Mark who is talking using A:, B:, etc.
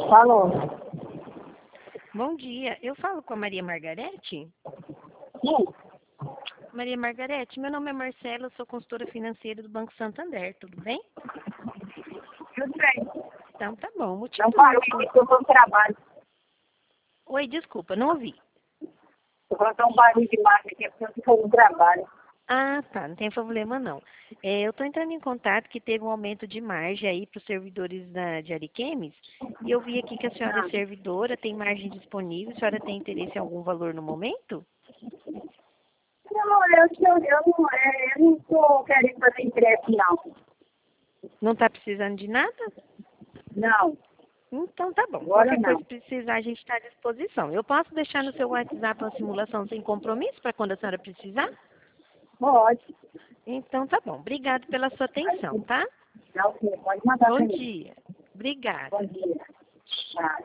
A: Falou.
B: Bom dia, eu falo com a Maria Margarete?
A: Sim,
B: Maria Margarete, meu nome é Marcela, eu sou consultora financeira do Banco Santander, tudo bem?
A: tudo bem.
B: Então tá bom, o motivo
A: Não
B: do
A: parou,
B: meu...
A: eu estou no trabalho.
B: Oi, desculpa, não ouvi.
A: Eu vou dar um barulho de máquina aqui, porque eu estou no trabalho.
B: Ah, tá, não tem problema não. Eu estou entrando em contato que teve um aumento de margem aí para os servidores de Ariquemes, e eu vi aqui que a senhora é servidora, tem margem disponível, a senhora tem interesse em algum valor no momento?
A: Não, eu não estou querendo fazer empréstimo, não.
B: Não está precisando de nada?
A: Não,
B: Então tá bom.
A: agora
B: Qualquer coisa
A: não.
B: que precisar, a gente está à disposição. Eu posso deixar no seu WhatsApp uma simulação sem compromisso para quando a senhora precisar?
A: Pode.
B: Então tá bom. Obrigado pela sua atenção, tá?
A: Não, pode mandar
B: Bom
A: para mim.
B: dia. Obrigada.
A: Bom dia. Tá.